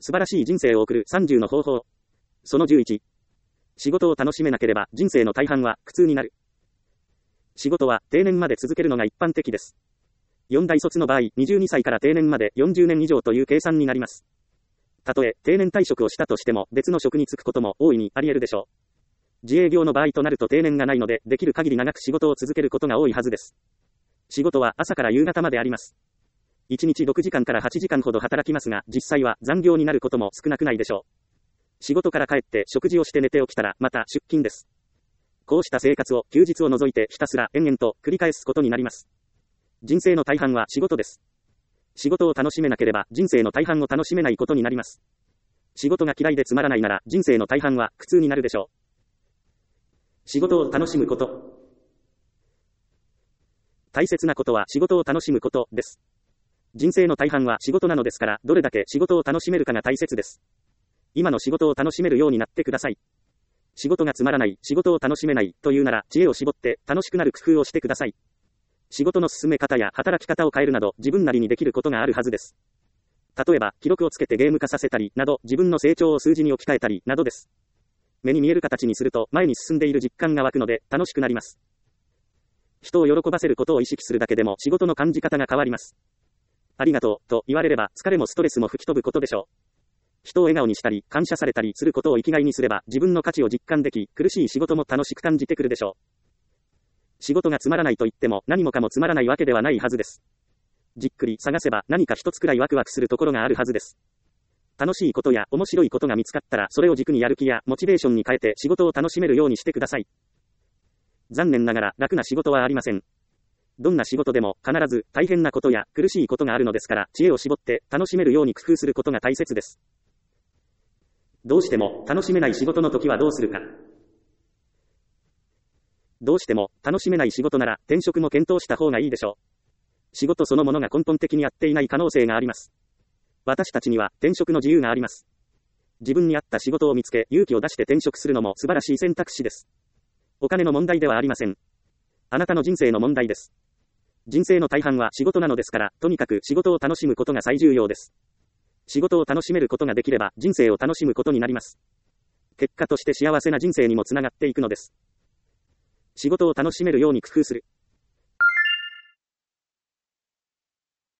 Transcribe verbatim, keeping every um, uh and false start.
素晴らしい人生を送るさんじゅうの方法。そのじゅういち。仕事を楽しめなければ人生の大半は苦痛になる。仕事は定年まで続けるのが一般的です。よん大卒の場合、にじゅうにさいから定年までよんじゅうねん以上という計算になります。たとえ定年退職をしたとしても別の職に就くことも大いにあり得るでしょう。自営業の場合となると定年がないので、できる限り長く仕事を続けることが多いはずです。仕事は朝から夕方まであります。いちにちろくじかんからはちじかんほど働きますが、実際は残業になることも少なくないでしょう。仕事から帰って食事をして寝て起きたらまた出勤です。こうした生活を休日を除いてひたすら延々と繰り返すことになります。人生の大半は仕事です。仕事を楽しめなければ人生の大半を楽しめないことになります。仕事が嫌いでつまらないなら人生の大半は苦痛になるでしょう。仕事を楽しむこと。大切なことは仕事を楽しむことです。人生の大半は仕事なのですから、どれだけ仕事を楽しめるかが大切です。今の仕事を楽しめるようになってください。仕事がつまらない、仕事を楽しめないというなら、知恵を絞って楽しくなる工夫をしてください。仕事の進め方や働き方を変えるなど、自分なりにできることがあるはずです。例えば、記録をつけてゲーム化させたりなど、自分の成長を数字に置き換えたりなどです。目に見える形にすると、前に進んでいる実感が湧くので、楽しくなります。人を喜ばせることを意識するだけでも、仕事の感じ方が変わります。ありがとう、と言われれば、疲れもストレスも吹き飛ぶことでしょう。人を笑顔にしたり、感謝されたりすることを生きがいにすれば、自分の価値を実感でき、苦しい仕事も楽しく感じてくるでしょう。仕事がつまらないと言っても、何もかもつまらないわけではないはずです。じっくり探せば、何か一つくらいワクワクするところがあるはずです。楽しいことや面白いことが見つかったら、それを軸にやる気やモチベーションに変えて仕事を楽しめるようにしてください。残念ながら、楽な仕事はありません。どんな仕事でも必ず大変なことや苦しいことがあるのですから、知恵を絞って楽しめるように工夫することが大切です。どうしても楽しめない仕事の時はどうするか。どうしても楽しめない仕事なら転職も検討した方がいいでしょう。仕事そのものが根本的に合っていない可能性があります。私たちには転職の自由があります。自分に合った仕事を見つけ、勇気を出して転職するのも素晴らしい選択肢です。お金の問題ではありません。あなたの人生の問題です。人生の大半は仕事なのですから、とにかく仕事を楽しむことが最重要です。仕事を楽しめることができれば、人生を楽しむことになります。結果として幸せな人生にもつながっていくのです。仕事を楽しめるように工夫する。